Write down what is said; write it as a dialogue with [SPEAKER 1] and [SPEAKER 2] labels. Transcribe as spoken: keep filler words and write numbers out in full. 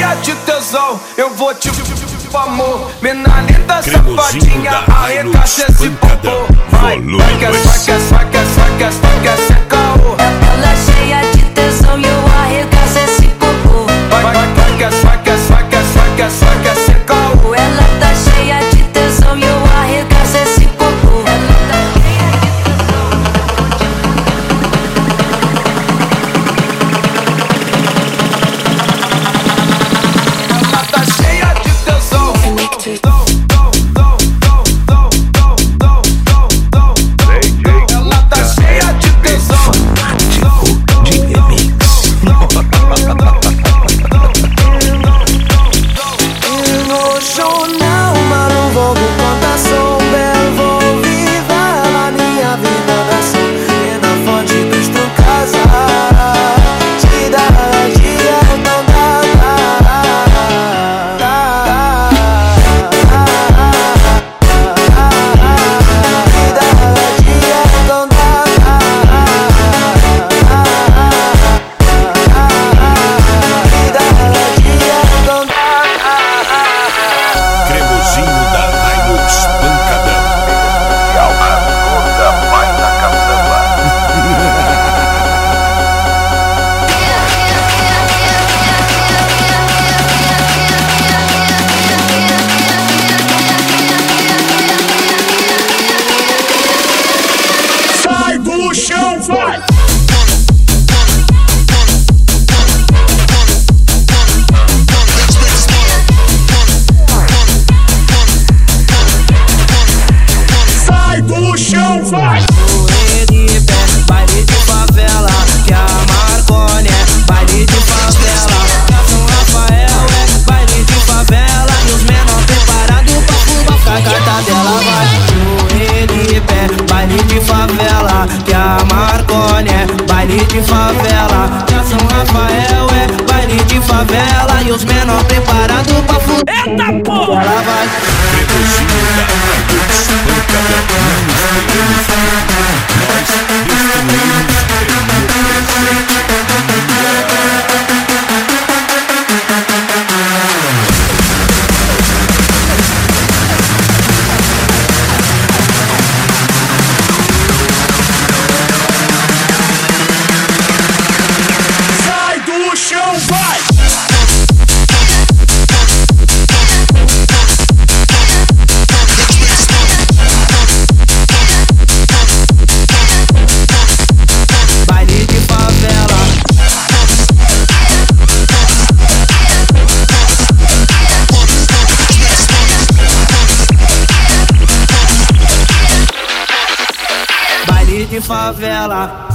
[SPEAKER 1] cheia de tesão, eu vou te amor. Mina linda, safadinha, arregaça esse popô. Vai, vai que é, vai que é, vai que é, vai que é, vai que é, cê caô.
[SPEAKER 2] Ela cheia de tesão e eu arregaço esse popô.
[SPEAKER 1] Vai, vai, vai que é, vai que é, vai que é, vai que é, vai que é, cê caô.
[SPEAKER 2] Ela tá cheia de tesão e eu arregaço esse popô. Ela tá cheia de tesão.
[SPEAKER 1] Ela tá cheia de tesão. Ela tá cheia de tesão.
[SPEAKER 3] De remix.
[SPEAKER 4] Emocional, mano, vou contar som belo, vou viver a minha vida assim. E na fonte dos tu casa, cidade é não dá. Baile de favela, que a São Rafael é baile de favela e os menor preparados pra fuder. Eita porra! Ela vai. De favela.